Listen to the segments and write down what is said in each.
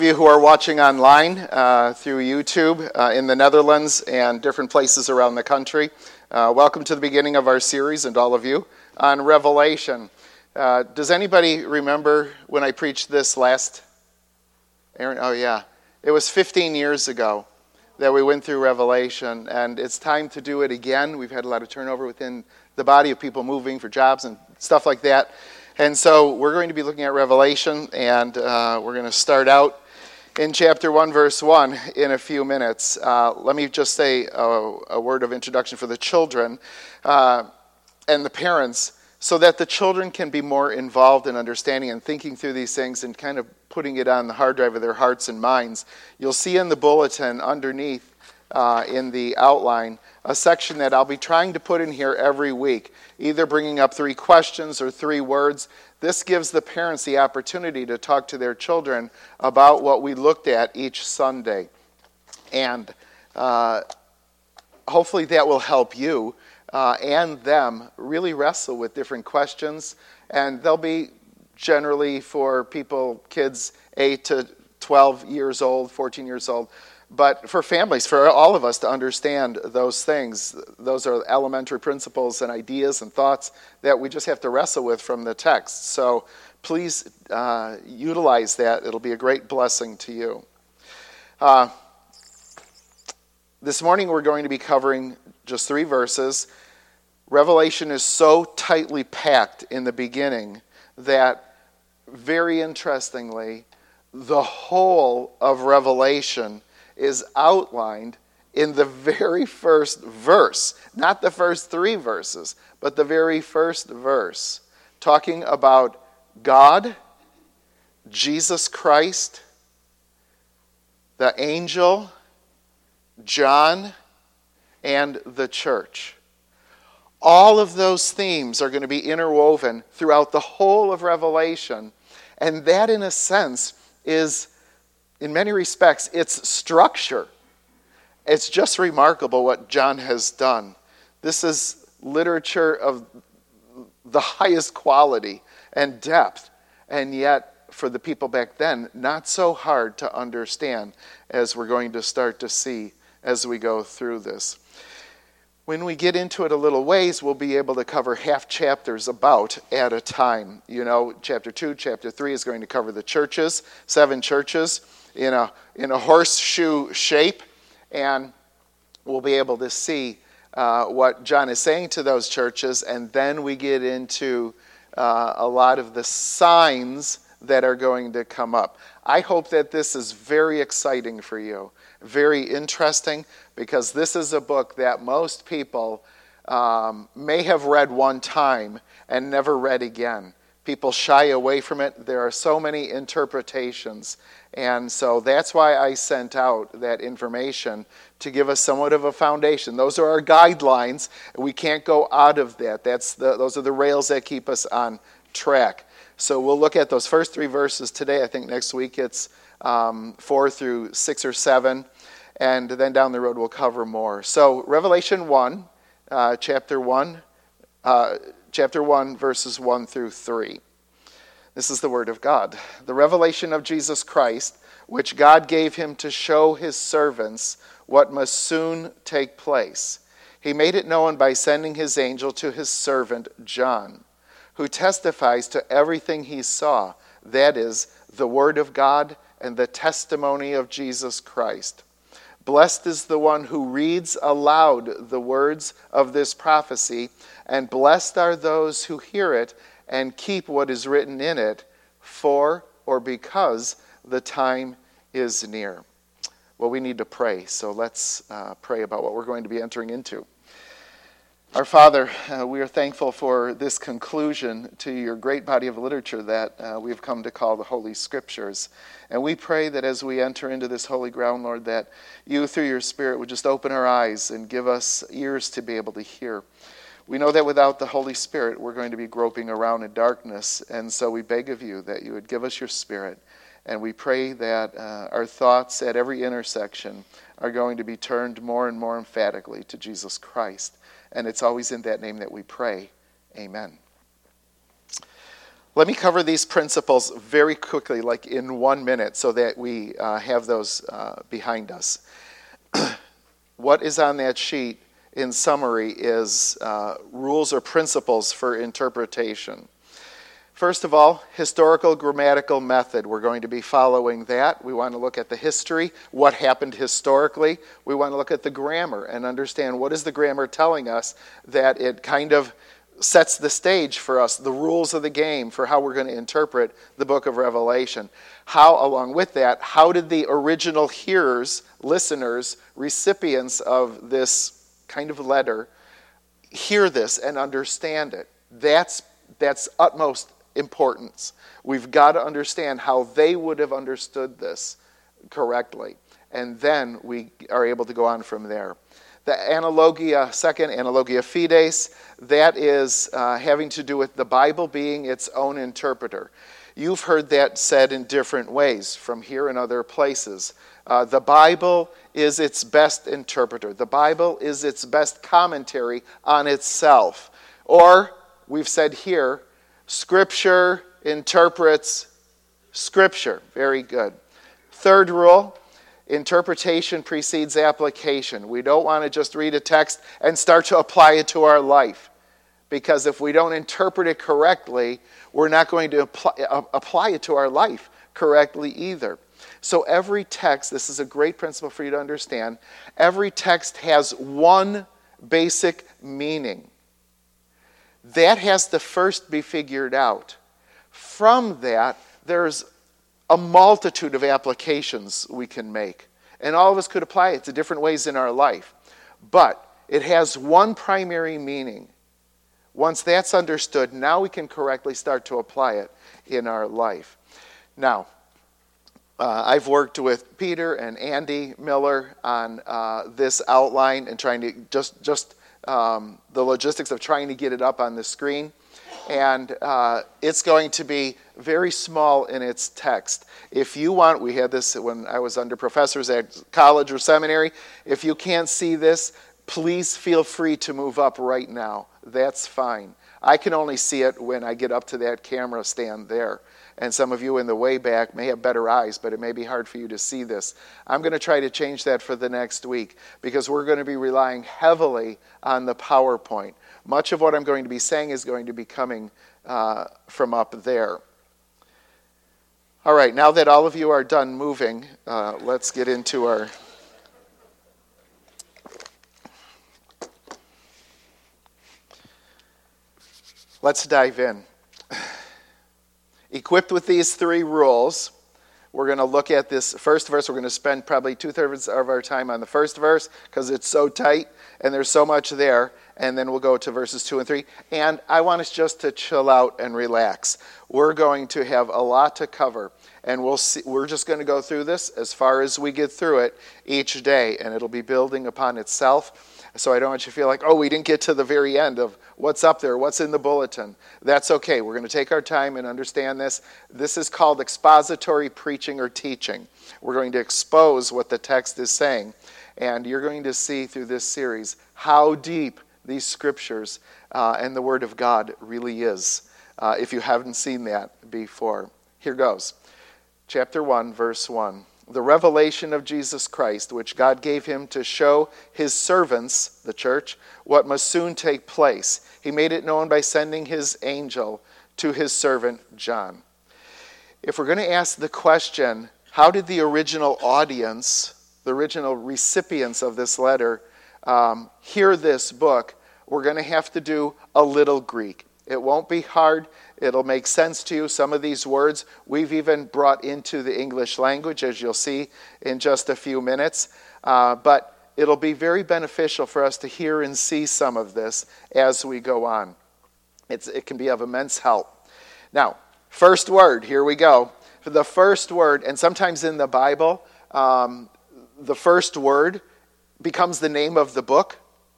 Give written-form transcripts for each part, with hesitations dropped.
You who are watching online through YouTube in the Netherlands and different places around the country. Welcome to the beginning of our series, and all of you, on Revelation. Does anybody remember when I preached this last? Aaron? Oh yeah. It was 15 years ago that we went through Revelation, and it's time to do it again. We've had a lot of turnover within the body of people moving for jobs and stuff like that. And so we're going to be looking at Revelation, and we're going to start out in chapter 1, verse 1 in a few minutes. Let me just say a word of introduction for the children and the parents, so that the children can be more involved in understanding and thinking through these things and kind of putting it on the hard drive of their hearts and minds. You'll see in the bulletin underneath in the outline a section that I'll be trying to put in here every week, either bringing up 3 questions or 3 words. This gives the parents the opportunity to talk to their children about what we looked at each Sunday. And hopefully that will help you and them really wrestle with different questions. And they'll be generally for kids 8 to 12 years old, 14 years old. But for families, for all of us to understand those things, those are elementary principles and ideas and thoughts that we just have to wrestle with from the text. So please utilize that. It'll be a great blessing to you. This morning we're going to be covering just 3 verses. Revelation is so tightly packed in the beginning that, very interestingly, the whole of Revelation is outlined in the very first verse. Not the first 3 verses, but the very first verse, talking about God, Jesus Christ, the angel, John, and the church. All of those themes are going to be interwoven throughout the whole of Revelation, and that, in a sense, is, in many respects, its structure. It's just remarkable what John has done. This is literature of the highest quality and depth, and yet, for the people back then, not so hard to understand, as we're going to start to see as we go through this. When we get into it a little ways, we'll be able to cover half chapters about at a time. You know, chapter 2, chapter 3 is going to cover the churches, 7 churches in a horseshoe shape, and we'll be able to see what John is saying to those churches, and then we get into a lot of the signs that are going to come up. I hope that this is very exciting for you, very interesting, because this is a book that most people may have read one time and never read again. People shy away from it. There are so many interpretations. And so that's why I sent out that information, to give us somewhat of a foundation. Those are our guidelines. We can't go out of that. Those are the rails that keep us on track. So we'll look at those first 3 verses today. I think next week it's 4 through 6 or 7. And then down the road we'll cover more. So Revelation 1, chapter 1, verses 1 through 3. This is the word of God. The revelation of Jesus Christ, which God gave him to show his servants what must soon take place. He made it known by sending his angel to his servant John, who testifies to everything he saw, that is, the word of God and the testimony of Jesus Christ. Blessed is the one who reads aloud the words of this prophecy, and blessed are those who hear it and keep what is written in it, for or because the time is near. Well, we need to pray, so let's pray about what we're going to be entering into. Our Father, we are thankful for this conclusion to your great body of literature that we've come to call the Holy Scriptures. And we pray that as we enter into this holy ground, Lord, that you, through your Spirit, would just open our eyes and give us ears to be able to hear. We know that without the Holy Spirit, we're going to be groping around in darkness, and so we beg of you that you would give us your Spirit. And we pray that our thoughts at every intersection are going to be turned more and more emphatically to Jesus Christ. And it's always in that name that we pray. Amen. Let me cover these principles very quickly, like in 1 minute, so that we have those behind us. What is on that sheet, in summary, is rules or principles for interpretation. First of all, historical grammatical method. We're going to be following that. We want to look at the history, what happened historically. We want to look at the grammar and understand what is the grammar telling us, that it kind of sets the stage for us, the rules of the game for how we're going to interpret the book of Revelation. How, along with that, how did the original hearers, listeners, recipients of this kind of letter hear this and understand it? That's utmost importance. We've got to understand how they would have understood this correctly. And then we are able to go on from there. The analogia, second, analogia fides, that is having to do with the Bible being its own interpreter. You've heard that said in different ways from here and other places. The Bible is its best interpreter. The Bible is its best commentary on itself. Or, we've said here, Scripture interprets Scripture. Very good. Third rule, interpretation precedes application. We don't want to just read a text and start to apply it to our life. Because if we don't interpret it correctly, we're not going to apply it to our life correctly either. So every text, this is a great principle for you to understand, every text has one basic meaning. That has to first be figured out. From that, there's a multitude of applications we can make. And all of us could apply it to different ways in our life. But it has one primary meaning. Once that's understood, now we can correctly start to apply it in our life. Now, I've worked with Peter and Andy Miller on this outline and trying to just the logistics of trying to get it up on the screen. And it's going to be very small in its text. If you want, we had this when I was under professors at college or seminary. If you can't see this, please feel free to move up right now. That's fine. I can only see it when I get up to that camera stand there. And some of you in the way back may have better eyes, but it may be hard for you to see this. I'm going to try to change that for the next week because we're going to be relying heavily on the PowerPoint. Much of what I'm going to be saying is going to be coming from up there. All right, now that all of you are done moving, let's get into our... Let's dive in. Equipped with these three rules, we're going to look at this first verse. We're going to spend probably 2/3 of our time on the first verse because it's so tight and there's so much there. And then we'll go to verses 2 and 3. And I want us just to chill out and relax. We're going to have a lot to cover. And we're just going to go through this as far as we get through it each day. And it'll be building upon itself. So I don't want you to feel like, oh, we didn't get to the very end of what's up there, what's in the bulletin. That's okay. We're going to take our time and understand this. This is called expository preaching or teaching. We're going to expose what the text is saying. And you're going to see through this series how deep these scriptures and the Word of God really is, if you haven't seen that before. Here goes. Chapter 1, verse 1. The revelation of Jesus Christ, which God gave him to show his servants, the church, what must soon take place. He made it known by sending his angel to his servant John. If we're going to ask the question, how did the original audience, the original recipients of this letter, hear this book, we're going to have to do a little Greek. It won't be hard. It'll make sense to you. Some of these words we've even brought into the English language, as you'll see in just a few minutes. But it'll be very beneficial for us to hear and see some of this as we go on. It can be of immense help. Now, first word, here we go. For the first word, and sometimes in the Bible, the first word becomes the name of the book.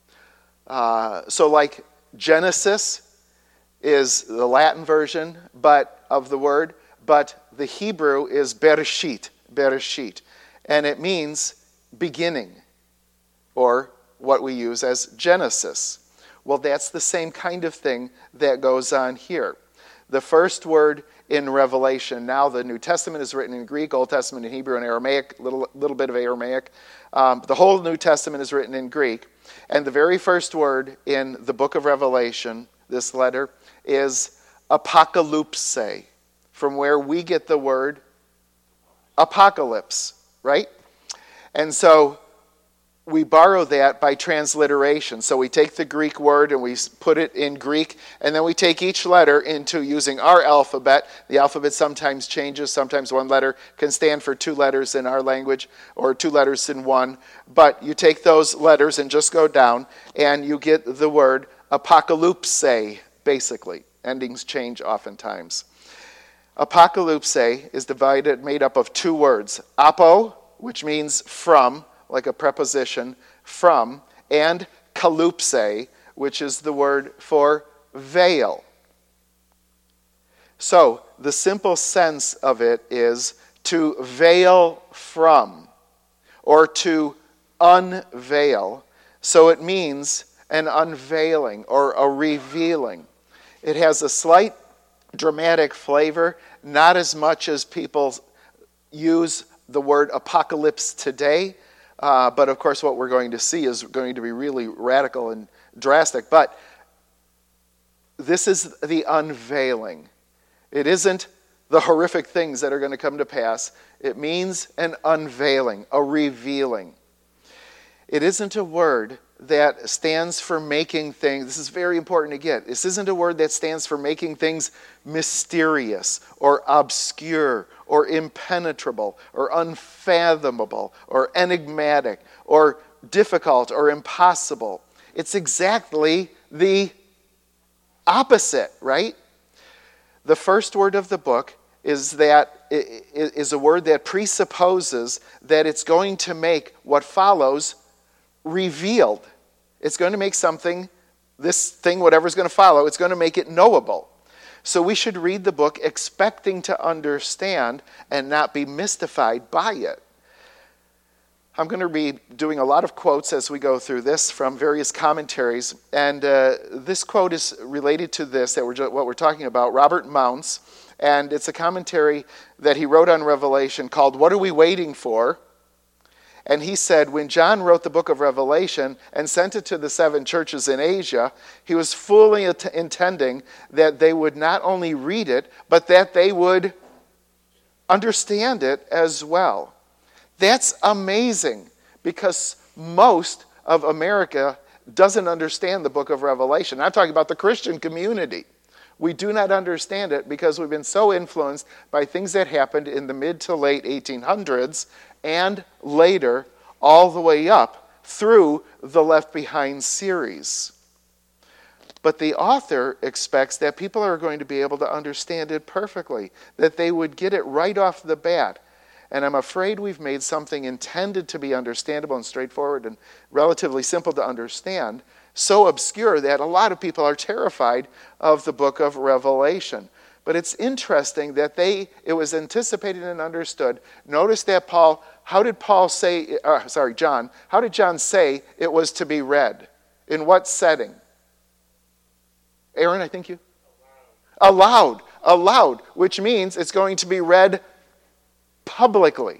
So like Genesis is the Latin version of the word, but the Hebrew is Bereshit, and it means beginning, or what we use as Genesis. Well, that's the same kind of thing that goes on here. the first word in Revelation. Now the New Testament is written in Greek, Old Testament in Hebrew and Aramaic, little bit of Aramaic. The whole New Testament is written in Greek. And the very first word in the book of Revelation, this letter, is apocalypse, from where we get the word apocalypse, right? And so we borrow that by transliteration. So we take the Greek word and we put it in Greek, and then we take each letter into using our alphabet. The alphabet sometimes changes. Sometimes one letter can stand for two letters in our language, or two letters in one. But you take those letters and just go down, and you get the word apocalypse, basically. Endings change oftentimes. Apocalypse is made up of two words. Apo, which means from, like a preposition, from, and kalypse, which is the word for veil. So, the simple sense of it is to veil from, or to unveil. So it means an unveiling or a revealing. It has a slight dramatic flavor, not as much as people use the word apocalypse today. But of course, what we're going to see is going to be really radical and drastic. But this is the unveiling. It isn't the horrific things that are going to come to pass. It means an unveiling, a revealing. It isn't a word that stands for making things. This is very important to get. This isn't a word that stands for making things mysterious or obscure or impenetrable or unfathomable or enigmatic or difficult or impossible. It's exactly the opposite, right? The first word of the book is a word that presupposes that it's going to make what follows revealed. It's going to make something, this thing, whatever's going to follow, it's going to make it knowable. So we should read the book expecting to understand and not be mystified by it. I'm going to be doing a lot of quotes as we go through this from various commentaries. And this quote is related to this, what we're talking about, Robert Mounce. And it's a commentary that he wrote on Revelation called, "What Are We Waiting For?" And he said, when John wrote the book of Revelation and sent it to the 7 churches in Asia, he was fully intending that they would not only read it, but that they would understand it as well. That's amazing, because most of America doesn't understand the book of Revelation. I'm talking about the Christian community. We do not understand it because we've been so influenced by things that happened in the mid to late 1800s and later, all the way up through the Left Behind series. But the author expects that people are going to be able to understand it perfectly, that they would get it right off the bat. And I'm afraid we've made something intended to be understandable and straightforward and relatively simple to understand so obscure that a lot of people are terrified of the book of Revelation. But it's interesting that it was anticipated and understood. Notice that John, how did John say it was to be read? In what setting? Aaron, I think you? Aloud, which means it's going to be read publicly.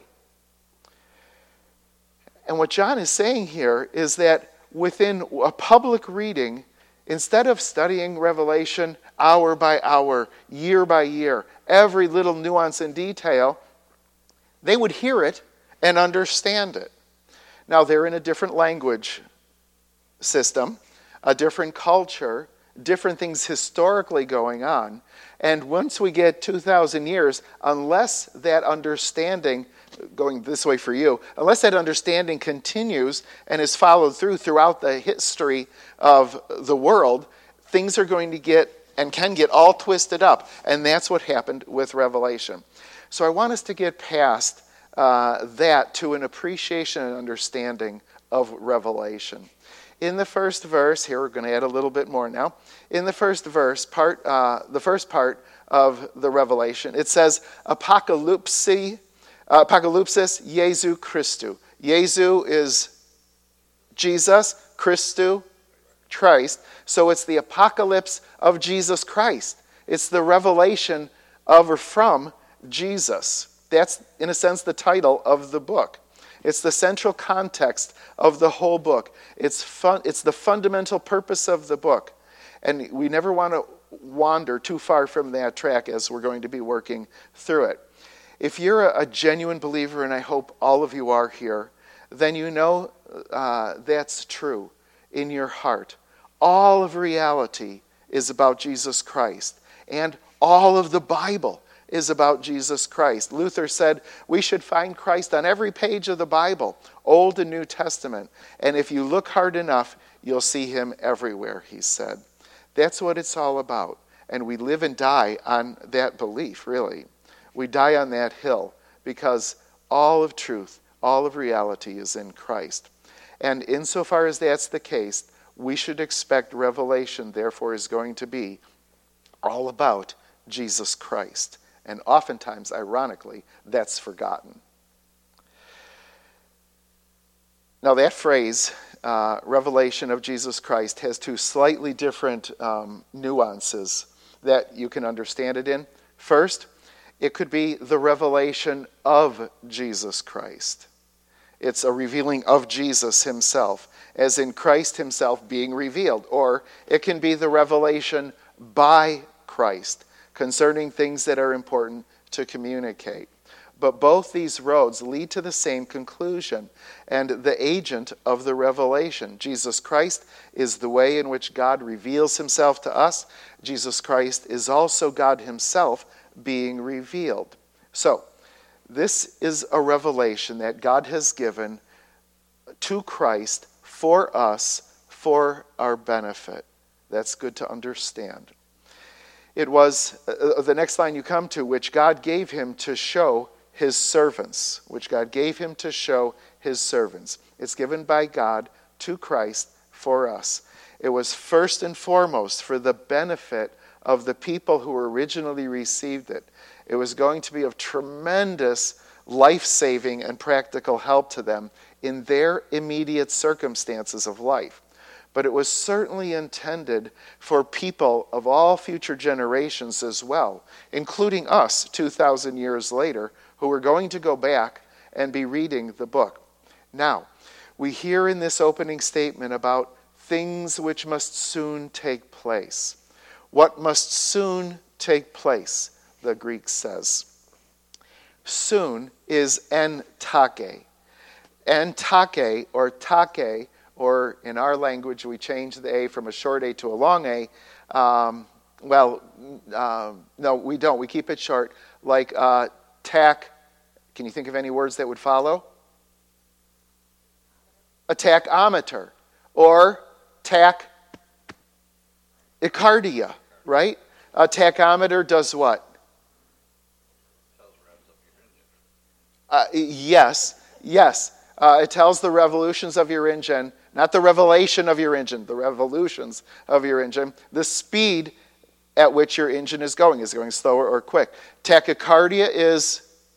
And what John is saying here is that within a public reading, instead of studying Revelation hour by hour, year by year, every little nuance and detail, they would hear it and understand it. Now, they're in a different language system, a different culture, different things historically going on. And once we get 2,000 years, unless that understanding, going this way for you, unless that understanding continues and is followed throughout the history of the world, things are going to get and can get all twisted up. And that's what happened with Revelation. So I want us to get past that to an appreciation and understanding of Revelation. In the first verse, here we're going to add a little bit more now. In the first verse, the first part of the Revelation, it says, Apocalypsis Jesu Christu. Jesu is Jesus, Christu, Christ. So it's the apocalypse of Jesus Christ. It's the revelation of or from Jesus. That's, in a sense, the title of the book. It's the central context of the whole book. It's the fundamental purpose of the book. And we never want to wander too far from that track as we're going to be working through it. If you're a genuine believer, and I hope all of you are here, then you know that's true in your heart. All of reality is about Jesus Christ, and all of the Bible is about Jesus Christ. Luther said we should find Christ on every page of the Bible, Old and New Testament, and if you look hard enough, you'll see him everywhere, he said. That's what it's all about, and we live and die on that belief, really. We die on that hill because all of truth, all of reality is in Christ. And insofar as that's the case, we should expect revelation, therefore, is going to be all about Jesus Christ. And oftentimes, ironically, that's forgotten. Now that phrase, revelation of Jesus Christ, has two slightly different nuances that you can understand it in. First, it could be the revelation of Jesus Christ. It's a revealing of Jesus himself, as in Christ himself being revealed. Or it can be the revelation by Christ concerning things that are important to communicate. But both these roads lead to the same conclusion. And the agent of the revelation, Jesus Christ, is the way in which God reveals himself to us. Jesus Christ is also God himself being revealed. So, this is a revelation that God has given to Christ for us, for our benefit. That's good to understand. It was the next line you come to, which God gave him to show his servants. Which God gave him to show his servants. It's given by God to Christ for us. It was first and foremost for the benefit of the people who originally received it. It was going to be of tremendous life-saving and practical help to them in their immediate circumstances of life. But it was certainly intended for people of all future generations as well, including us 2,000 years later, who are going to go back and be reading the book. Now, we hear in this opening statement about things which must soon take place. What must soon take place, the Greek says. Soon is en take. En take, or take, or in our language we change the A from a short A to a long A. No, we don't. We keep it short. Like tack. Can you think of any words that would follow? A tachometer. Or tachycardia, right? A tachometer does what? Yes. It tells the revolutions of your engine, not the revelation of your engine, the revolutions of your engine, the speed at which your engine is going slower or quick. Tachycardia is,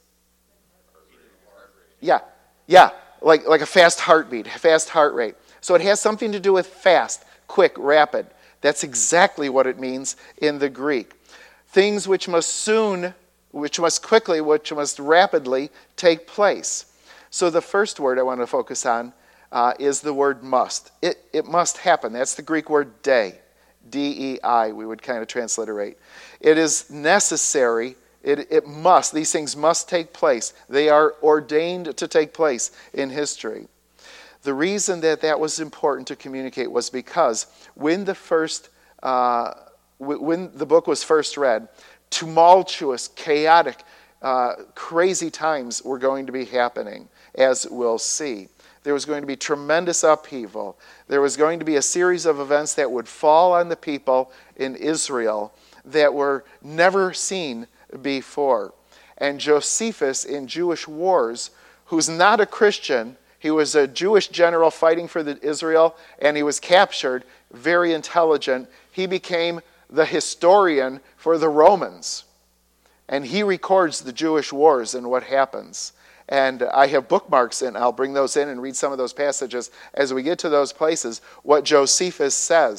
like a fast heartbeat, fast heart rate. So it has something to do with fast, quick, rapid. That's exactly what it means in the Greek. Things which must soon, which must quickly, which must rapidly take place. So the first word I want to focus on is the word must. It must happen. That's the Greek word dei. D-E-I, we would kind of transliterate. It is necessary. It must. These things must take place. They are ordained to take place in history. The reason that was important to communicate was because when the book was first read, tumultuous, chaotic, crazy times were going to be happening, as we'll see. There was going to be tremendous upheaval. There was going to be a series of events that would fall on the people in Israel that were never seen before. And Josephus, in Jewish wars, who's not a Christian, he was a Jewish general fighting for Israel, and he was captured, very intelligent. He became the historian for the Romans. And he records the Jewish wars and what happens. And I have bookmarks, and I'll bring those in and read some of those passages as we get to those places, what Josephus says.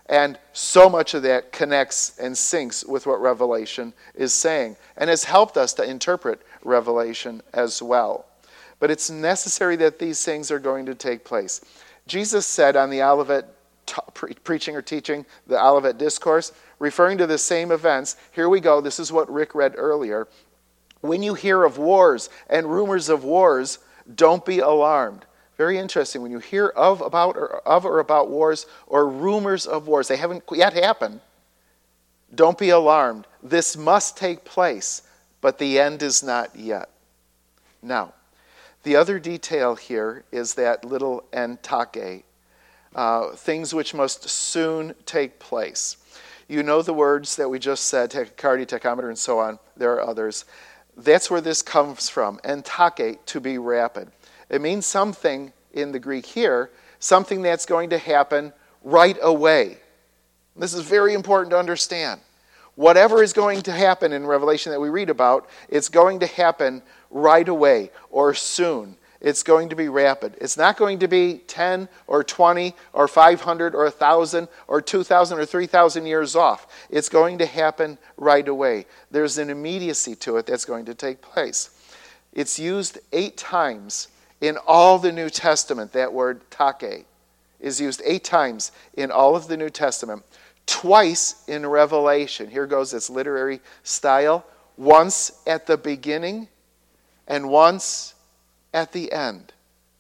And so much of that connects and syncs with what Revelation is saying and has helped us to interpret Revelation as well. But it's necessary that these things are going to take place. Jesus said on the Olivet preaching or teaching, the Olivet Discourse, referring to the same events, here we go, this is what Rick read earlier. When you hear of wars and rumors of wars, don't be alarmed. Very interesting. When you hear of or about wars or rumors of wars, they haven't yet happened, don't be alarmed. This must take place, but the end is not yet. Now, the other detail here is that little entake, things which must soon take place. You know the words that we just said, tachycardia, tachometer, and so on. There are others. That's where this comes from, entake, to be rapid. It means something in the Greek here, something that's going to happen right away. This is very important to understand. Whatever is going to happen in Revelation that we read about, it's going to happen right away or soon. It's going to be rapid. It's not going to be 10 or 20 or 500 or 1,000 or 2,000 or 3,000 years off. It's going to happen right away. There's an immediacy to it that's going to take place. It's used 8 times in all the New Testament. That word take is used 8 times in all of the New Testament. Twice in Revelation. Here goes its literary style. Once at the beginning and once at the end.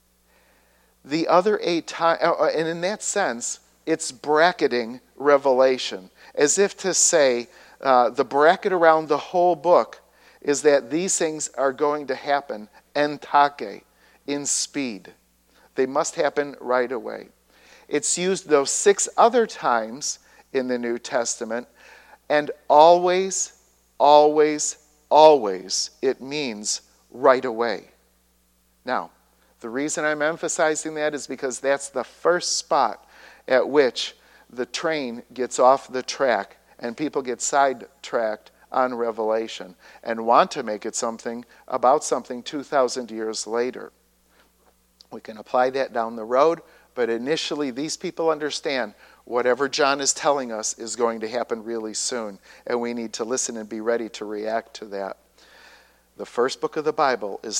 The other 8 times, and in that sense, it's bracketing Revelation, as if to say the bracket around the whole book is that these things are going to happen entake, in speed. They must happen right away. It's used those 6 other times in the New Testament, and always, always, always it means right away. Now, the reason I'm emphasizing that is because that's the first spot at which the train gets off the track and people get sidetracked on Revelation and want to make it something about something 2,000 years later. We can apply that down the road, but initially these people understand whatever John is telling us is going to happen really soon, and we need to listen and be ready to react to that. The first book of the Bible is,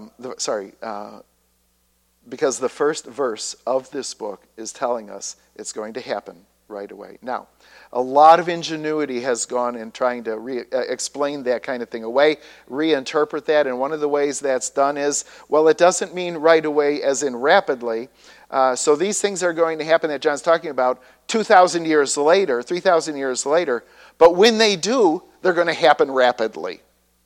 because the first verse of this book is telling us it's going to happen right away. Now, a lot of ingenuity has gone in trying to explain that kind of thing away, reinterpret that, and one of the ways that's done is, well, it doesn't mean right away as in rapidly. So these things are going to happen that John's talking about 2,000 years later, 3,000 years later, but when they do, they're going to happen rapidly.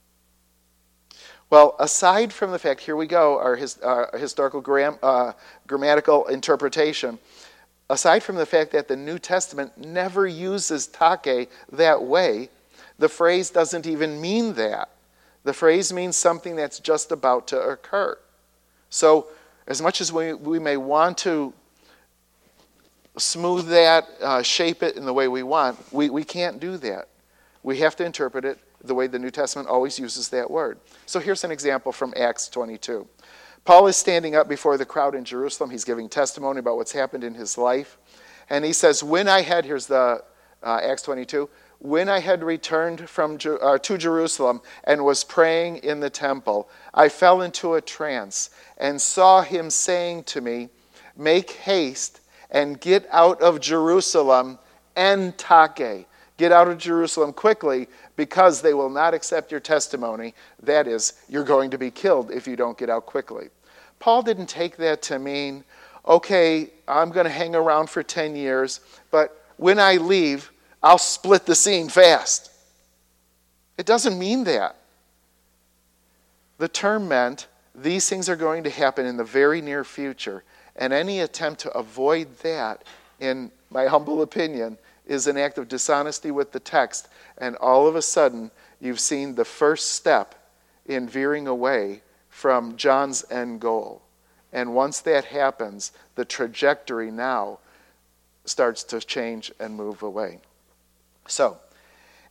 Well, aside from the fact, here we go, our historical grammatical interpretation, aside from the fact that the New Testament never uses take that way, the phrase doesn't even mean that. The phrase means something that's just about to occur. So, as much as we may want to smooth that, shape it in the way we want, we can't do that. We have to interpret it the way the New Testament always uses that word. So here's an example from Acts 22. Paul is standing up before the crowd in Jerusalem. He's giving testimony about what's happened in his life. And he says, here's the Acts 22, when I had returned to Jerusalem and was praying in the temple, I fell into a trance and saw him saying to me, make haste and get out of Jerusalem entake. Get out of Jerusalem quickly, because they will not accept your testimony. That is, you're going to be killed if you don't get out quickly. Paul didn't take that to mean, okay, I'm going to hang around for 10 years, but when I leave, I'll split the scene fast. It doesn't mean that. The term meant these things are going to happen in the very near future, and any attempt to avoid that, in my humble opinion, is an act of dishonesty with the text, and all of a sudden you've seen the first step in veering away from John's end goal. And once that happens, the trajectory now starts to change and move away. So,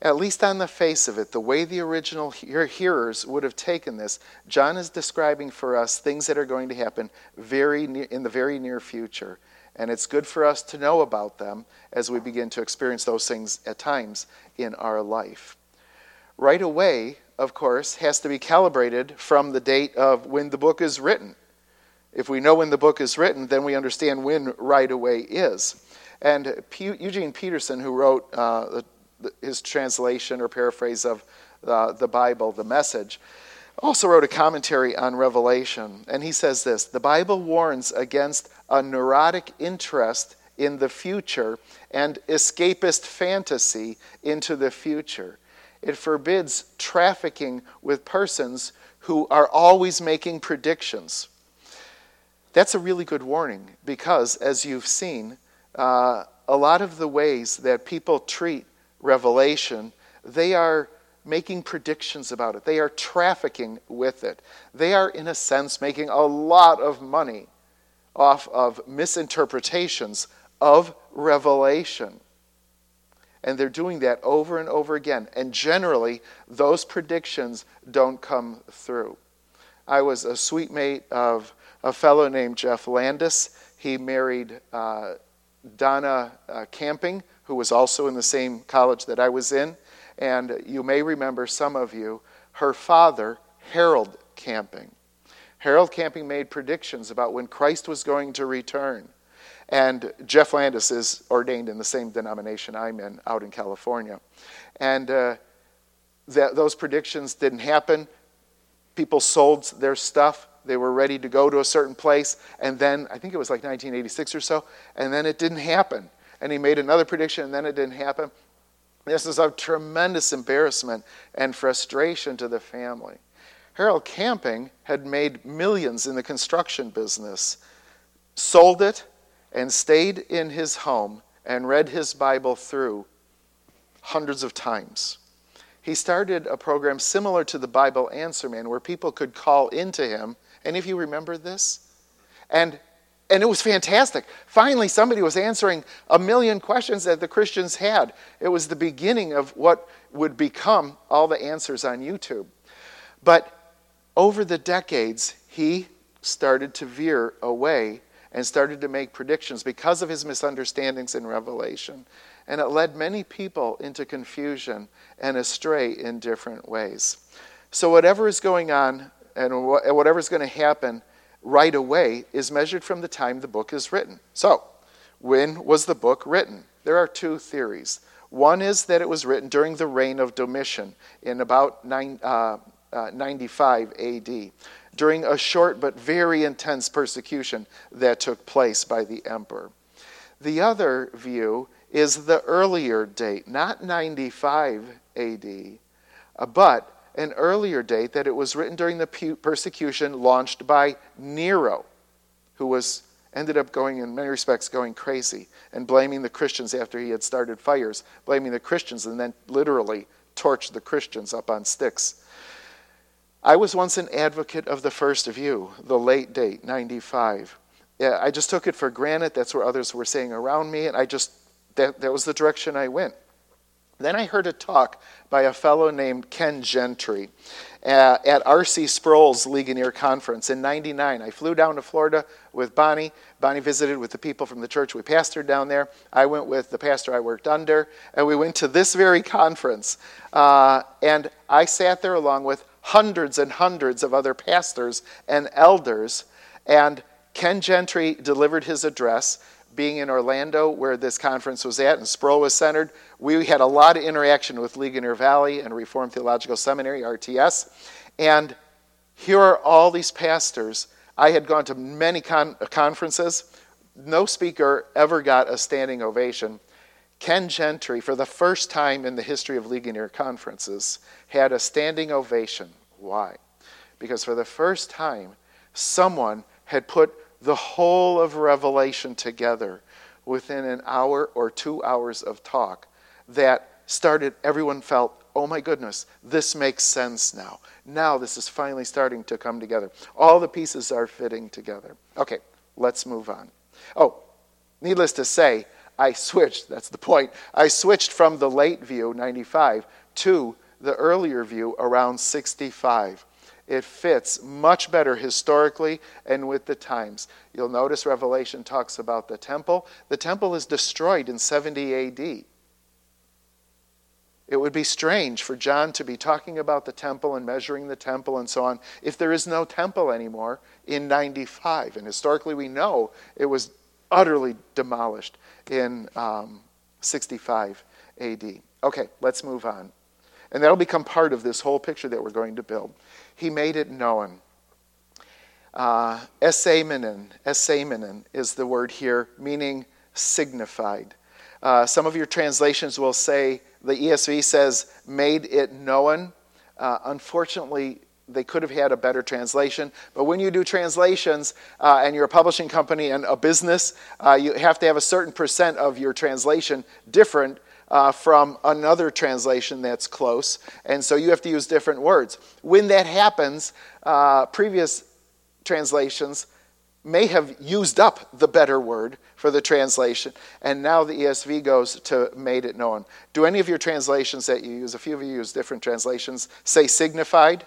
at least on the face of it, the way the original hearers would have taken this, John is describing for us things that are going to happen in the very near future. And it's good for us to know about them as we begin to experience those things at times in our life. Right away, of course, has to be calibrated from the date of when the book is written. If we know when the book is written, then we understand when right away is. And Eugene Peterson, who wrote his translation or paraphrase of the Bible, The Message, also wrote a commentary on Revelation. And he says this: the Bible warns against a neurotic interest in the future and escapist fantasy into the future. It forbids trafficking with persons who are always making predictions. That's a really good warning because, as you've seen, a lot of the ways that people treat Revelation, they are making predictions about it. They are trafficking with it. They are, in a sense, making a lot of money off of misinterpretations of Revelation. And they're doing that over and over again. And generally, those predictions don't come through. I was a suite mate of a fellow named Jeff Landis. He married Donna Camping, who was also in the same college that I was in. And you may remember, some of you, her father, Harold Camping. Harold Camping made predictions about when Christ was going to return. And Jeff Landis is ordained in the same denomination I'm in, out in California. And those predictions didn't happen. People sold their stuff. They were ready to go to a certain place. And then, I think it was like 1986 or so, and then it didn't happen. And he made another prediction, and then it didn't happen. This is a tremendous embarrassment and frustration to the family. Harold Camping had made millions in the construction business, sold it, and stayed in his home and read his Bible through hundreds of times. He started a program similar to the Bible Answer Man, where people could call into him. And if you remember this, and it was fantastic. Finally, somebody was answering a million questions that the Christians had. It was the beginning of what would become all the answers on YouTube. But over the decades, he started to veer away and started to make predictions because of his misunderstandings in Revelation. And it led many people into confusion and astray in different ways. So whatever is going on and whatever is going to happen right away is measured from the time the book is written. So, when was the book written? There are two theories. One is that it was written during the reign of Domitian in about 95 AD, during a short but very intense persecution that took place by the emperor. The other view is the earlier date, not 95 AD, but an earlier date, that it was written during the persecution launched by Nero, who ended up going, in many respects, going crazy and blaming the Christians after he had started fires, blaming the Christians and then literally torched the Christians up on sticks. I was once an advocate of the first view, the late date, 95. Yeah, I just took it for granted. That's what others were saying around me, and that was the direction I went. Then I heard a talk by a fellow named Ken Gentry at R.C. Sproul's Ligonier Conference in 99. I flew down to Florida with Bonnie. Bonnie visited with the people from the church we pastored down there. I went with the pastor I worked under, and we went to this very conference. And I sat there along with hundreds and hundreds of other pastors and elders, and Ken Gentry delivered his address. Being in Orlando, where this conference was at, and Sproul was centered, we had a lot of interaction with Ligonier Valley and Reformed Theological Seminary, RTS. And here are all these pastors. I had gone to many conferences. No speaker ever got a standing ovation. Ken Gentry, for the first time in the history of Ligonier conferences, had a standing ovation. Why? Because for the first time, someone had put the whole of Revelation together within an hour or 2 hours of talk that started, everyone felt, oh my goodness, this makes sense now. Now this is finally starting to come together. All the pieces are fitting together. Okay, let's move on. Oh, needless to say, I switched, that's the point, I switched from the late view, 95, to the earlier view around 65. It fits much better historically and with the times. You'll notice Revelation talks about the temple. The temple is destroyed in 70 AD. It would be strange for John to be talking about the temple and measuring the temple and so on if there is no temple anymore in 95. And historically we know it was utterly demolished in 65 AD. Okay, let's move on. And that'll become part of this whole picture that we're going to build. He made it known. Esamenon is the word here, meaning signified. Some of your translations will say, the ESV says, made it known. Unfortunately, they could have had a better translation. But when you do translations, and you're a publishing company and a business, you have to have a certain percent of your translation different from another translation that's close. And so you have to use different words. When that happens, previous translations may have used up the better word for the translation, and now the ESV goes to made it known. Do any of your translations that you use, a few of you use different translations, say signified?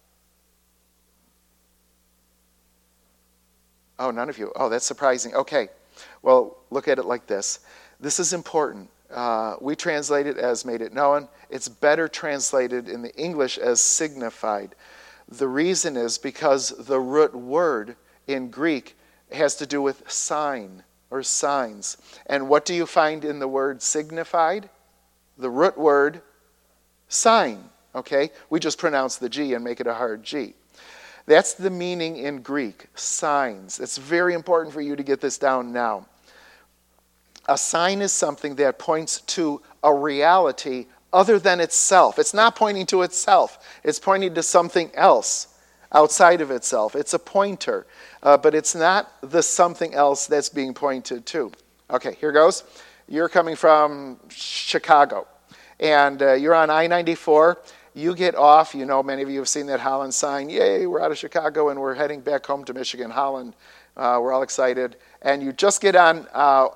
Oh, none of you. Oh, that's surprising. Okay, well, look at it like this. This is important. We translate it as made it known. It's better translated in the English as signified. The reason is because the root word in Greek has to do with sign or signs. And what do you find in the word signified? The root word sign. Okay? We just pronounce the G and make it a hard G. That's the meaning in Greek, signs. It's very important for you to get this down now. A sign is something that points to a reality other than itself. It's not pointing to itself. It's pointing to something else outside of itself. It's a pointer, but it's not the something else that's being pointed to. Okay, here goes. You're coming from Chicago, and you're on I-94. You get off. You know, many of you have seen that Holland sign. Yay, we're out of Chicago, and we're heading back home to Michigan. Holland, we're all excited. And you just get on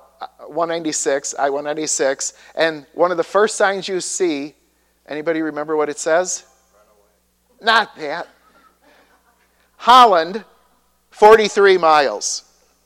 I-196, and one of the first signs you see, anybody remember what it says? Run away. Not that. Holland, 43 miles.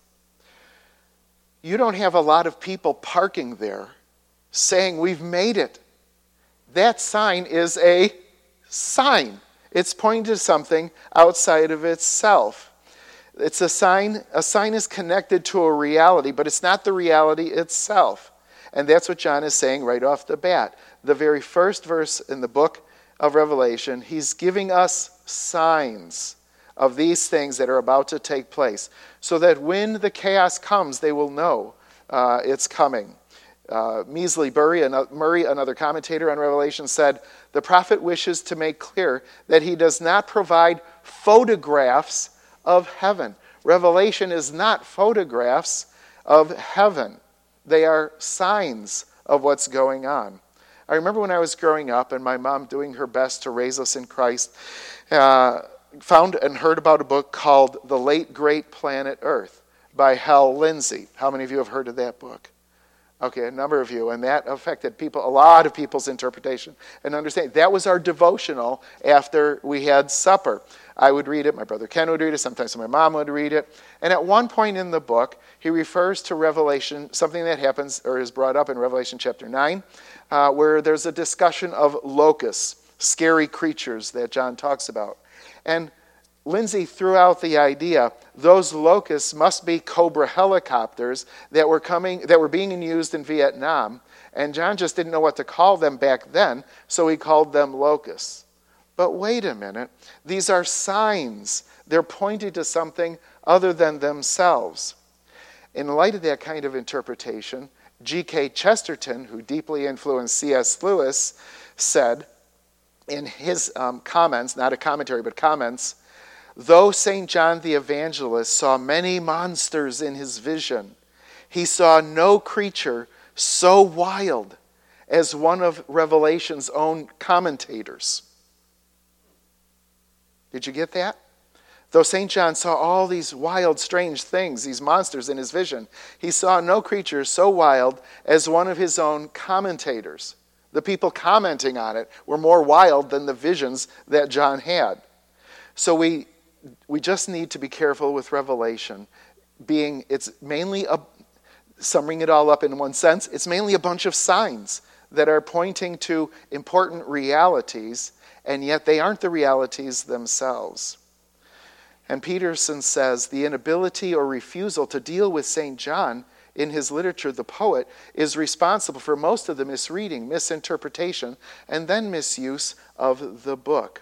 You don't have a lot of people parking there saying, we've made it. That sign is a sign. It's pointing to something outside of itself. It's a sign. A sign is connected to a reality, but it's not the reality itself. And that's what John is saying right off the bat. The very first verse in the book of Revelation, he's giving us signs of these things that are about to take place, so that when the chaos comes, they will know it's coming. Measley Murray, another commentator on Revelation, said, the prophet wishes to make clear that he does not provide photographs of heaven. Revelation is not photographs of heaven. They are signs of what's going on. I remember when I was growing up and my mom doing her best to raise us in Christ, found and heard about a book called The Late Great Planet Earth by Hal Lindsey. How many of you have heard of that book? Okay, a number of you, and that affected people, a lot of people's interpretation and understanding. That was our devotional after we had supper. I would read it, my brother Ken would read it, sometimes my mom would read it. And at one point in the book, he refers to Revelation, something that happens or is brought up in Revelation chapter 9, where there's a discussion of locusts, scary creatures that John talks about. And Lindsay threw out the idea, those locusts must be Cobra helicopters that were being used in Vietnam, and John just didn't know what to call them back then, so he called them locusts. But wait a minute, these are signs. They're pointing to something other than themselves. In light of that kind of interpretation, G.K. Chesterton, who deeply influenced C.S. Lewis, said in his comments, not a commentary, but comments, though St. John the Evangelist saw many monsters in his vision, he saw no creature so wild as one of Revelation's own commentators. Did you get that? Though St. John saw all these wild, strange things, these monsters in his vision, he saw no creature so wild as one of his own commentators. The people commenting on it were more wild than the visions that John had. So we just need to be careful with Revelation. It's mainly, summing it all up in one sense, it's mainly a bunch of signs that are pointing to important realities, and yet they aren't the realities themselves. And Peterson says the inability or refusal to deal with St. John in his literature, the poet, is responsible for most of the misreading, misinterpretation, and then misuse of the book.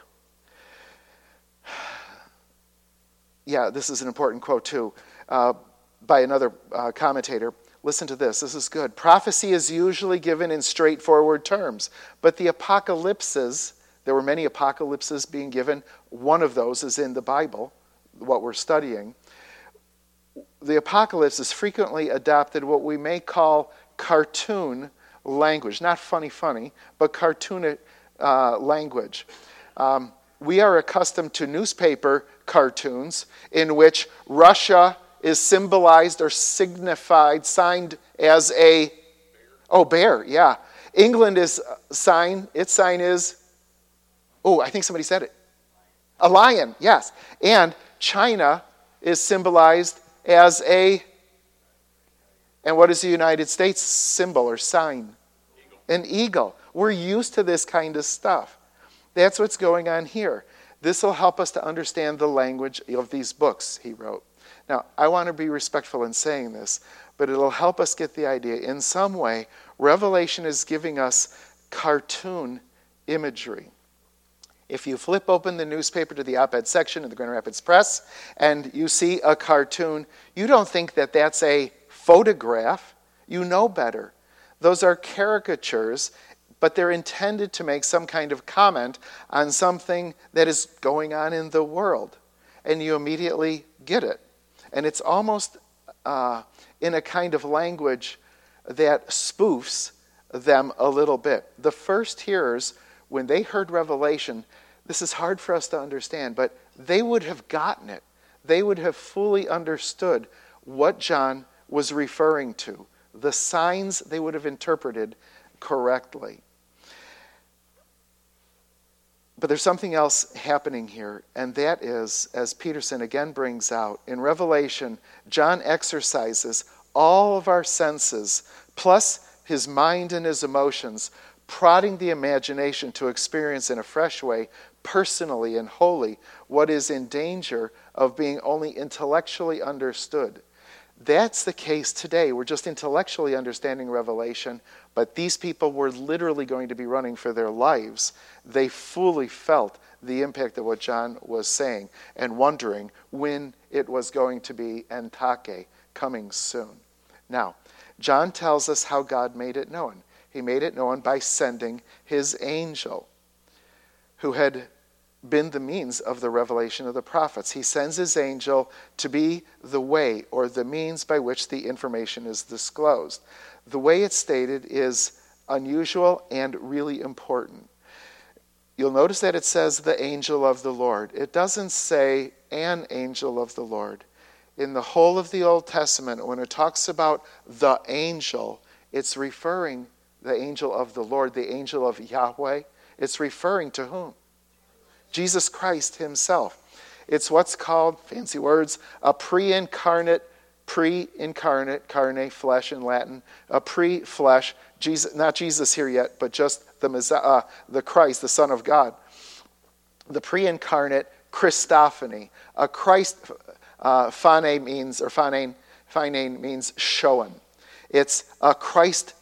Yeah, this is an important quote too, by another commentator. Listen to this. This is good. Prophecy is usually given in straightforward terms, but the apocalypses, there were many apocalypses being given. One of those is in the Bible, what we're studying. The apocalypse is frequently adopted what we may call cartoon language. Not funny, but cartoon language. We are accustomed to newspaper cartoons in which Russia is symbolized or signified, signed as a bear, yeah. England is its sign is, I think somebody said it. A lion, yes. And China is symbolized as and what is the United States symbol or sign? Eagle. An eagle. We're used to this kind of stuff. That's what's going on here. This will help us to understand the language of these books he wrote. Now, I want to be respectful in saying this, but it'll help us get the idea. In some way, Revelation is giving us cartoon imagery. If you flip open the newspaper to the op-ed section of the Grand Rapids Press and you see a cartoon, you don't think that that's a photograph. You know better. Those are caricatures, but they're intended to make some kind of comment on something that is going on in the world. And you immediately get it. And it's almost in a kind of language that spoofs them a little bit. The first hearers, when they heard Revelation, this is hard for us to understand, but they would have gotten it. They would have fully understood what John was referring to. The signs they would have interpreted correctly. But there's something else happening here, and that is, as Peterson again brings out, in Revelation, John exercises all of our senses, plus his mind and his emotions, prodding the imagination to experience in a fresh way, personally and wholly, what is in danger of being only intellectually understood. That's the case today. We're just intellectually understanding Revelation, but these people were literally going to be running for their lives. They fully felt the impact of what John was saying and wondering when it was going to be Entake, coming soon. Now, John tells us how God made it known. He made it known by sending his angel, who had been the means of the revelation of the prophets. He sends his angel to be the way or the means by which the information is disclosed. The way it's stated is unusual and really important. You'll notice that it says the angel of the Lord. It doesn't say an angel of the Lord. In the whole of the Old Testament, when it talks about the angel, it's referring the angel of the Lord, the angel of Yahweh. It's referring to whom? Jesus Christ himself. It's what's called, fancy words, a pre-incarnate, carne, flesh in Latin, a pre-flesh, Jesus, not Jesus here yet, but just the Christ, the Son of God. The pre-incarnate Christophany. A Christ, phane means shown. It's a Christ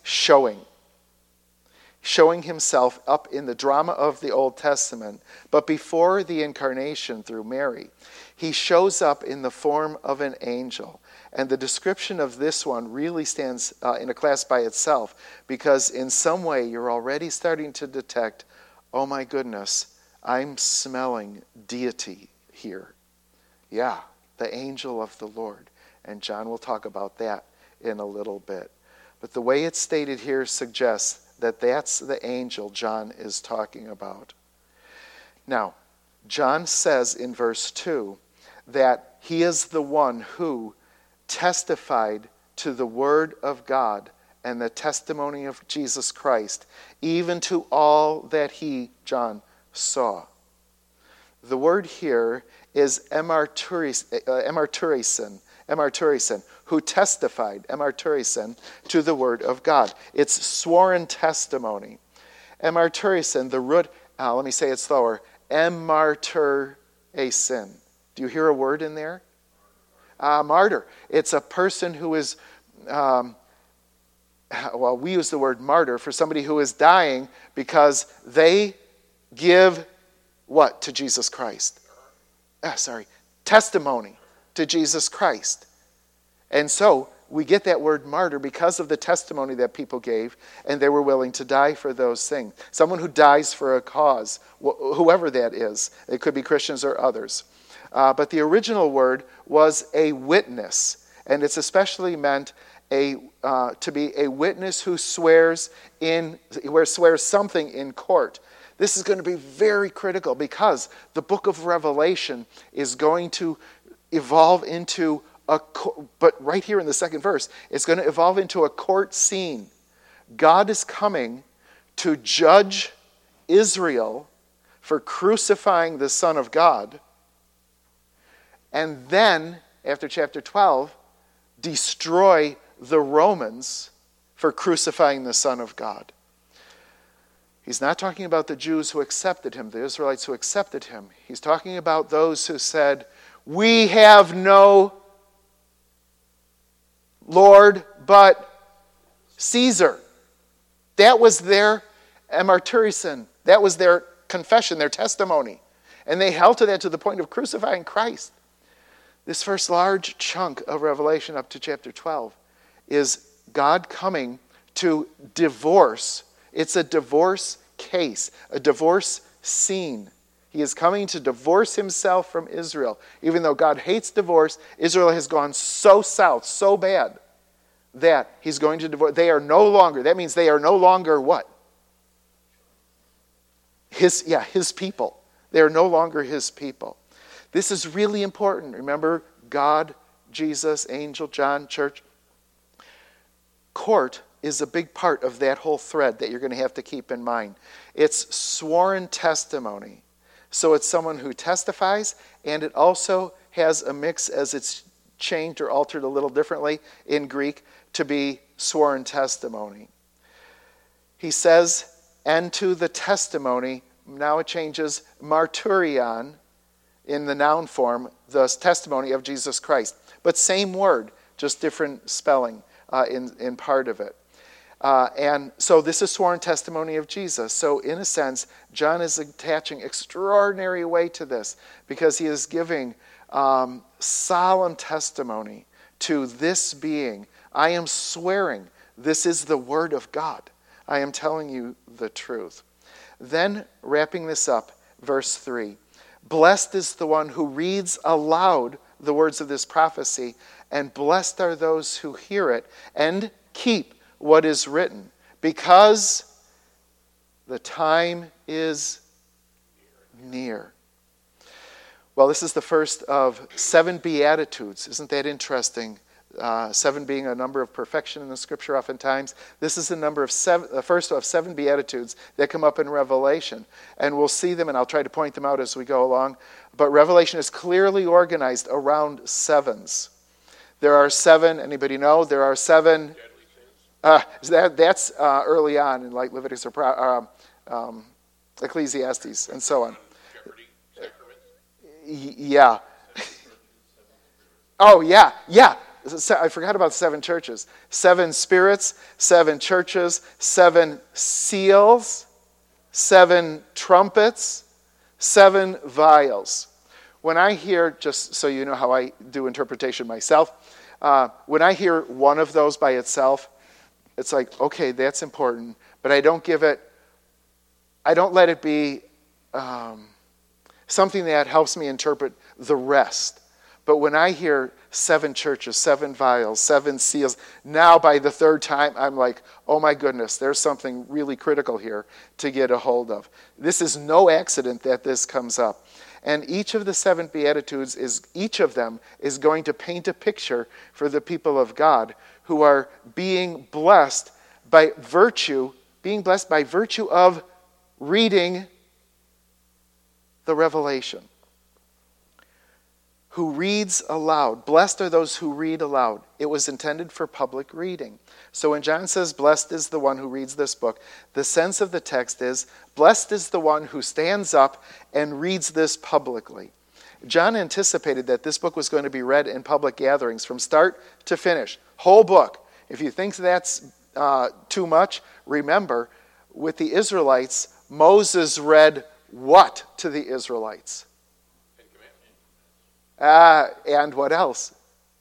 showing himself up in the drama of the Old Testament. But before the incarnation through Mary, he shows up in the form of an angel. And the description of this one really stands in a class by itself, because in some way you're already starting to detect, oh my goodness, I'm smelling deity here. Yeah, the angel of the Lord. And John will talk about that in a little bit. But the way it's stated here suggests that that's the angel John is talking about. Now, John says in verse 2 that he is the one who testified to the word of God and the testimony of Jesus Christ, even to all that he, John, saw. The word here is emarturisen, who testified, emarturisen, to the word of God. It's sworn testimony. Emarturisen, the root, let me say it slower, emarturisen. Do you hear a word in there? Martyr. It's a person who is, we use the word martyr for somebody who is dying because they give what to Jesus Christ? Testimony to Jesus Christ. And so we get that word martyr because of the testimony that people gave, and they were willing to die for those things. Someone who dies for a cause, whoever that is. It could be Christians or others. But the original word was a witness, and it's especially meant to be a witness who swears something in court. This is going to be very critical because the book of Revelation is going to evolve into but right here in the second verse, it's going to evolve into a court scene. God is coming to judge Israel for crucifying the Son of God, and then, after chapter 12, destroy the Romans for crucifying the Son of God. He's not talking about the Jews who accepted him, the Israelites who accepted him. He's talking about those who said, "We have no Lord but Caesar." That was their emarturisen. That was their confession, their testimony. And they held to that to the point of crucifying Christ. This first large chunk of Revelation up to chapter 12 is God coming to divorce. It's a divorce case, a divorce scene. He is coming to divorce himself from Israel. Even though God hates divorce, Israel has gone so south, so bad, that he's going to divorce. They are no longer, that means they are no longer what? His people. They are no longer his people. This is really important. Remember, God, Jesus, angel, John, church. Court is a big part of that whole thread that you're going to have to keep in mind. It's sworn testimony. So it's someone who testifies, and it also has a mix, as it's changed or altered a little differently in Greek, to be sworn testimony. He says, and to the testimony, now it changes, marturion, in the noun form, the testimony of Jesus Christ. But same word, just different spelling in part of it. And so this is sworn testimony of Jesus. So in a sense, John is attaching extraordinary weight to this because he is giving solemn testimony to this being. I am swearing this is the word of God. I am telling you the truth. Then, wrapping this up, verse 3. Blessed is the one who reads aloud the words of this prophecy, and blessed are those who hear it and keep what is written, because the time is near. Well, this is the first of 7 Beatitudes. Isn't that interesting? 7 being a number of perfection in the Scripture oftentimes. This is the first of 7 Beatitudes that come up in Revelation. And we'll see them, and I'll try to point them out as we go along. But Revelation is clearly organized around sevens. There are 7, anybody know? There are 7... that's early on in like Leviticus or Ecclesiastes and so on. Yeah. Oh, yeah. I forgot about 7 churches. 7 spirits, 7 churches, 7 seals, 7 trumpets, 7 vials. When I hear, just so you know how I do interpretation myself, when I hear one of those by itself, it's like, okay, that's important, but I don't let it be something that helps me interpret the rest. But when I hear 7 churches, 7 vials, 7 seals, now by the third time, I'm like, oh my goodness, there's something really critical here to get a hold of. This is no accident that this comes up. And each of the 7 Beatitudes each of them is going to paint a picture for the people of God who are being blessed by virtue of reading the revelation. Who reads aloud. Blessed are those who read aloud. It was intended for public reading. So when John says, blessed is the one who reads this book, the sense of the text is, blessed is the one who stands up and reads this publicly. John anticipated that this book was going to be read in public gatherings from start to finish. Whole book. If you think that's too much, remember, with the Israelites, Moses read what to the Israelites? And what else?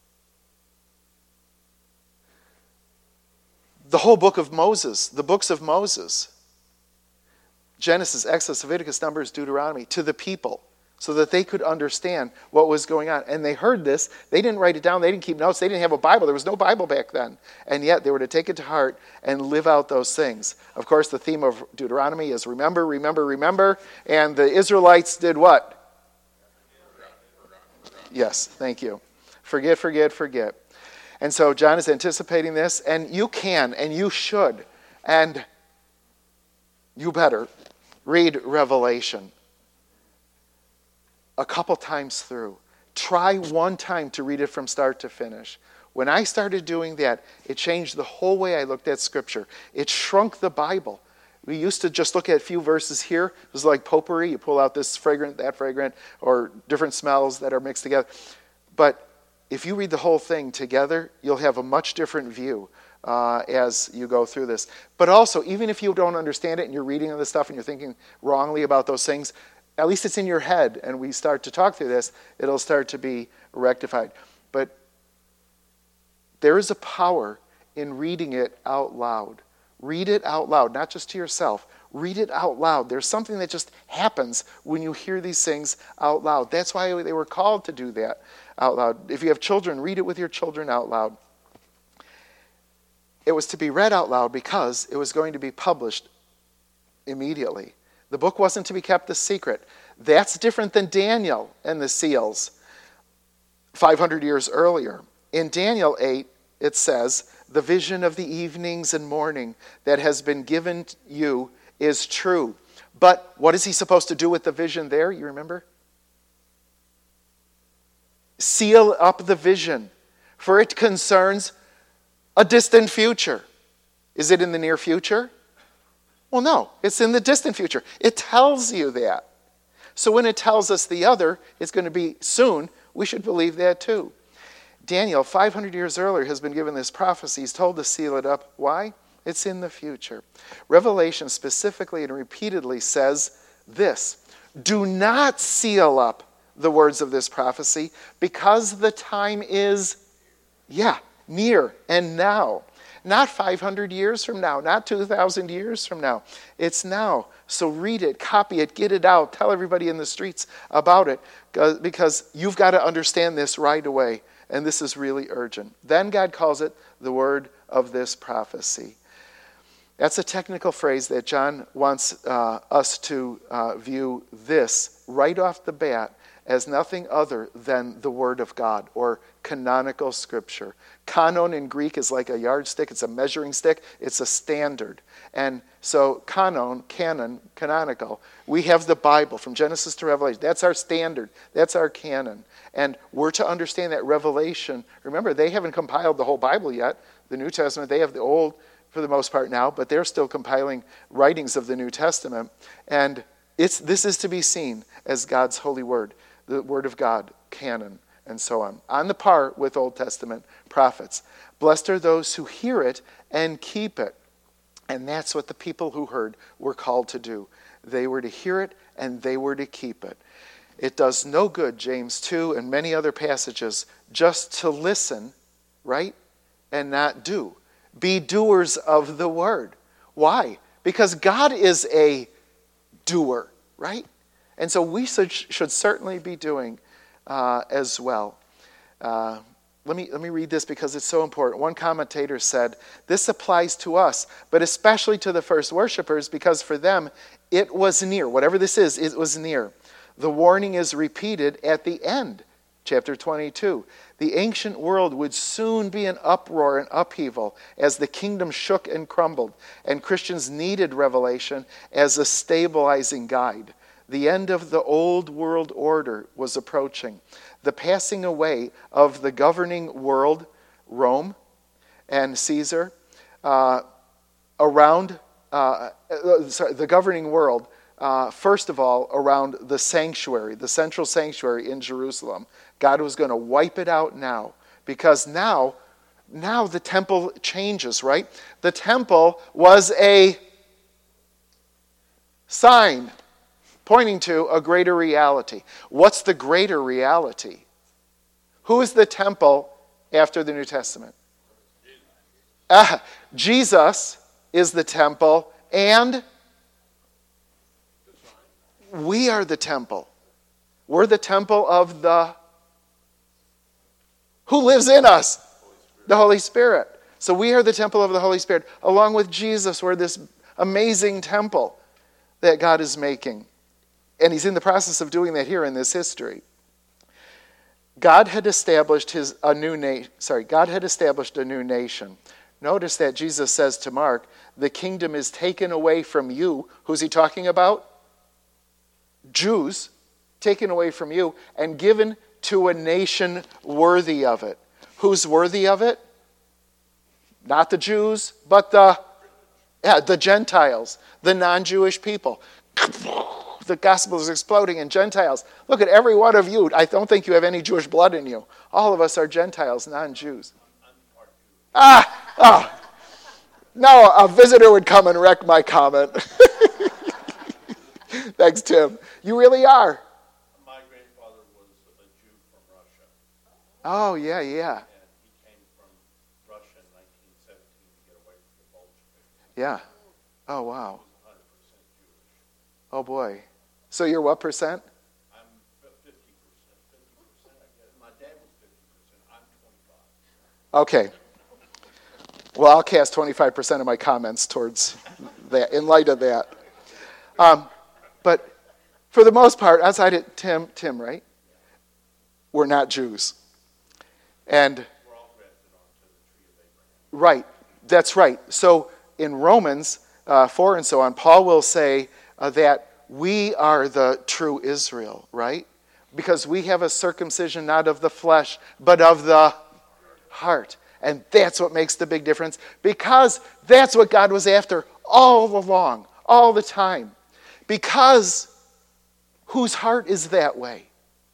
The whole book of Moses, the books of Moses. Genesis, Exodus, Leviticus, Numbers, Deuteronomy, to the people, so that they could understand what was going on. And they heard this. They didn't write it down. They didn't keep notes. They didn't have a Bible. There was no Bible back then. And yet they were to take it to heart and live out those things. Of course, the theme of Deuteronomy is remember, remember, remember. And the Israelites did what? Yes, thank you. Forget, forget, forget. And so John is anticipating this, and you can, and you should, and you better read Revelation a couple times through. Try one time to read it from start to finish. When I started doing that, it changed the whole way I looked at Scripture. It shrunk the Bible. We used to just look at a few verses here. It was like potpourri. You pull out this fragrant, that fragrant, or different smells that are mixed together. But if you read the whole thing together, you'll have a much different view as you go through this. But also, even if you don't understand it and you're reading this stuff and you're thinking wrongly about those things, at least it's in your head, and we start to talk through this, it'll start to be rectified. But there is a power in reading it out loud. Read it out loud, not just to yourself. Read it out loud. There's something that just happens when you hear these things out loud. That's why they were called to do that out loud. If you have children, read it with your children out loud. It was to be read out loud because it was going to be published immediately. The book wasn't to be kept a secret. That's different than Daniel and the seals 500 years earlier. In Daniel 8, it says, the vision of the evenings and morning that has been given you is true. But what is he supposed to do with the vision there? You remember? Seal up the vision, for it concerns a distant future. Is it in the near future? Well, no, it's in the distant future. It tells you that. So when it tells us the other, it's going to be soon, we should believe that too. Daniel, 500 years earlier, has been given this prophecy. He's told to seal it up. Why? It's in the future. Revelation specifically and repeatedly says this: do not seal up the words of this prophecy, because the time is, near and now. Not 500 years from now, not 2,000 years from now. It's now. So read it, copy it, get it out, tell everybody in the streets about it, because you've got to understand this right away. And this is really urgent. Then God calls it the word of this prophecy. That's a technical phrase that John wants us to view this right off the bat as nothing other than the Word of God, or canonical Scripture. Kanon in Greek is like a yardstick. It's a measuring stick. It's a standard. And so canon, canonical, we have the Bible from Genesis to Revelation. That's our standard. That's our canon. And we're to understand that Revelation, remember, they haven't compiled the whole Bible yet. The New Testament, they have the Old for the most part now, but they're still compiling writings of the New Testament. And this is to be seen as God's holy word, the Word of God, canon, and so on the par with Old Testament prophets. Blessed are those who hear it and keep it. And that's what the people who heard were called to do. They were to hear it and they were to keep it. It does no good, James 2 and many other passages, just to listen, right, and not do. Be doers of the word. Why? Because God is a doer, right? And so we should certainly be doing as well. Let me read this because it's so important. One commentator said, this applies to us, but especially to the first worshipers, because for them it was near. Whatever this is, it was near. The warning is repeated at the end, chapter 22. The ancient world would soon be in uproar and upheaval as the kingdom shook and crumbled, and Christians needed revelation as a stabilizing guide. The end of the old world order was approaching. The passing away of the governing world, Rome and Caesar, the governing world, first of all, around the sanctuary, the central sanctuary in Jerusalem. God was going to wipe it out now, because now the temple changes, right? The temple was a sign pointing to a greater reality. What's the greater reality? Who is the temple after the New Testament? Jesus is the temple, and we are the temple. We're the temple of the... Who lives in us? The Holy Spirit. So we are the temple of the Holy Spirit. Along with Jesus, we're this amazing temple that God is making. And he's in the process of doing that here in this history. God had established a new nation. Notice that Jesus says to Mark, the kingdom is taken away from you. Who's he talking about? Jews. Taken away from you and given to a nation worthy of it. Who's worthy of it? Not the Jews, but the Gentiles, the non-Jewish people. The gospel is exploding in Gentiles. Look at every one of you. I don't think you have any Jewish blood in you. All of us are Gentiles, non-Jews. No, a visitor would come and wreck my comment. Thanks, Tim. You really are. My grandfather was a Jew from Russia. Oh, yeah. And he came from Russia in 1917 to get away from the Bolsheviks. Yeah. Oh, wow. He was 100% Jewish. Oh, boy. So you're what percent? I'm 50%. 50%, I guess. My dad was 50%. I'm 25. Okay. Well, I'll cast 25% of my comments towards that, in light of that. But for the most part, outside of Tim, right? We're not Jews. And We're all grafted onto the tree of Abraham. right, that's right. So in Romans 4 and so on, Paul will say that we are the true Israel, right? Because we have a circumcision not of the flesh, but of the heart. And that's what makes the big difference, because that's what God was after all along, all the time. Because whose heart is that way?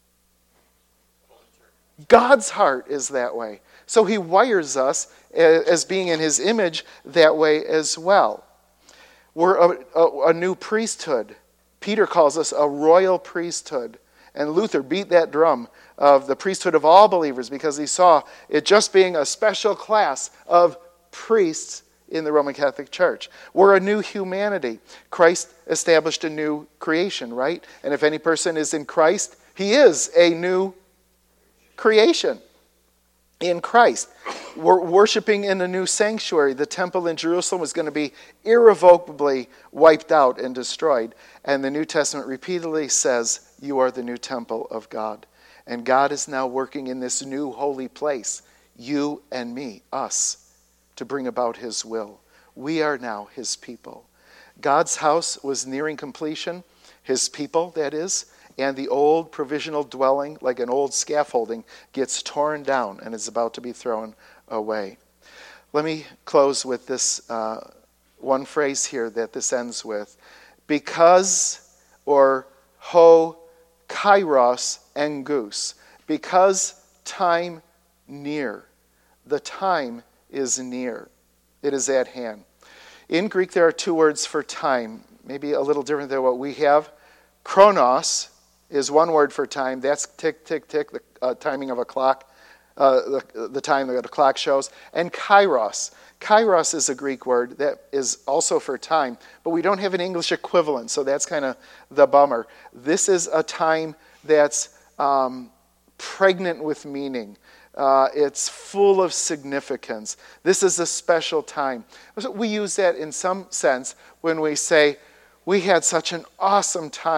God's heart is that way. So he wires us as being in his image that way as well. We're a new priesthood. Peter calls us a royal priesthood. And Luther beat that drum of the priesthood of all believers because he saw it just being a special class of priests in the Roman Catholic Church. We're a new humanity. Christ established a new creation, right? And if any person is in Christ, he is a new creation in Christ. We're worshiping in a new sanctuary. The temple in Jerusalem was going to be irrevocably wiped out and destroyed. And the New Testament repeatedly says, you are the new temple of God. And God is now working in this new holy place, you and me, us, to bring about his will. We are now his people. God's house was nearing completion, his people, that is, and the old provisional dwelling, like an old scaffolding, gets torn down and is about to be thrown away. Let me close with this one phrase here that this ends with. Because, or ho kairos engus, because time near. The time is near. It is at hand. In Greek, there are two words for time, maybe a little different than what we have. Chronos is one word for time. That's tick, tick, tick, the timing of a clock, the time that a clock shows. And kairos. Kairos is a Greek word that is also for time, but we don't have an English equivalent, so that's kind of the bummer. This is a time that's pregnant with meaning. It's full of significance. This is a special time. We use that in some sense when we say, we had such an awesome time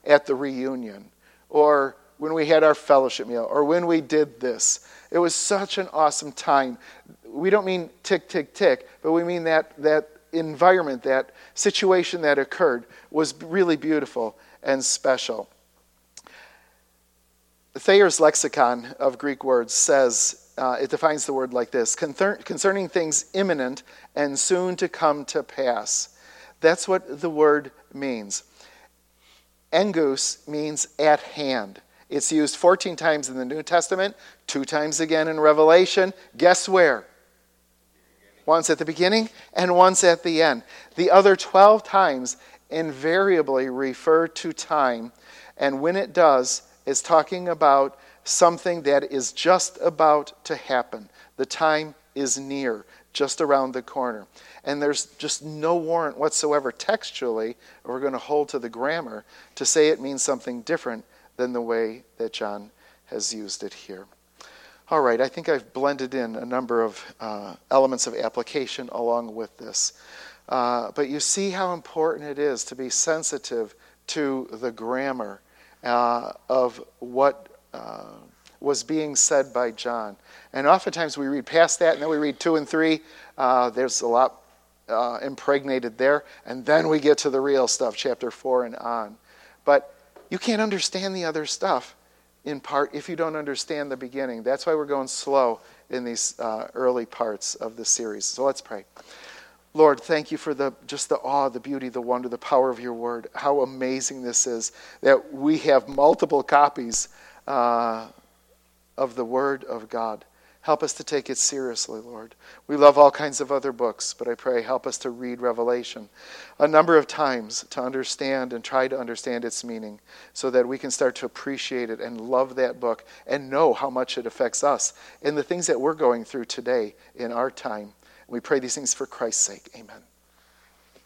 at the reunion, or when we had our fellowship meal, or when we did this. It was such an awesome time. We don't mean tick, tick, tick, but we mean that environment, that situation that occurred was really beautiful and special. Thayer's lexicon of Greek words says, it defines the word like this: concerning things imminent and soon to come to pass. That's what the word means. Engus means at hand. It's used 14 times in the New Testament, 2 times again in Revelation. Guess where? Once at the beginning and once at the end. The other 12 times invariably refer to time, and when it does, it's talking about something that is just about to happen. The time is near, just around the corner. And there's just no warrant whatsoever textually, we're going to hold to the grammar, to say it means something different than the way that John has used it here. All right, I think I've blended in a number of elements of application along with this. But you see how important it is to be sensitive to the grammar of what was being said by John. And oftentimes we read past that, and then we read 2 and 3. There's a lot impregnated there. And then we get to the real stuff, chapter 4 and on. But you can't understand the other stuff in part if you don't understand the beginning. That's why we're going slow in these early parts of the series. So let's pray. Lord, thank you for just the awe, the beauty, the wonder, the power of your word. How amazing this is that we have multiple copies of the word of God. Help us to take it seriously, Lord. We love all kinds of other books, but I pray help us to read Revelation a number of times to understand and try to understand its meaning so that we can start to appreciate it and love that book and know how much it affects us and the things that we're going through today in our time. We pray these things for Christ's sake. Amen.